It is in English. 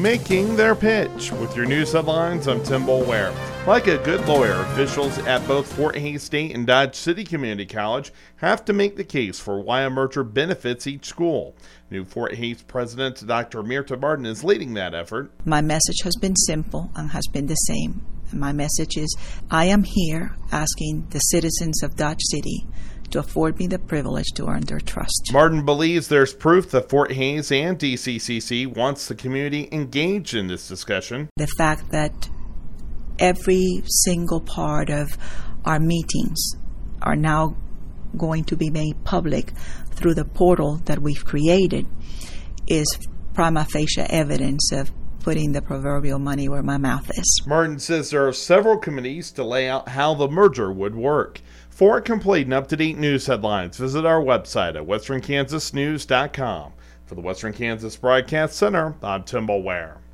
making their pitch. With your news headlines, I'm Tim Boulware. Like a good lawyer, officials at both Fort Hays State and Dodge City Community College have to make the case for why a merger benefits each school. New Fort Hays President Dr. Mirta Martin is leading that effort. My message has been simple and has been the same. My message is, I am here asking the citizens of Dodge City to afford me the privilege to earn their trust. Martin believes there's proof that Fort Hays and DCCC wants the community engaged in this discussion. The fact that every single part of our meetings are now going to be made public through the portal that we've created is prima facie evidence of putting the proverbial money where my mouth is. Martin says there are several committees to lay out how the merger would work. For complete and up-to-date news headlines, visit our website at westernkansasnews.com. For the Western Kansas Broadcast Center, I'm Tim Boulware.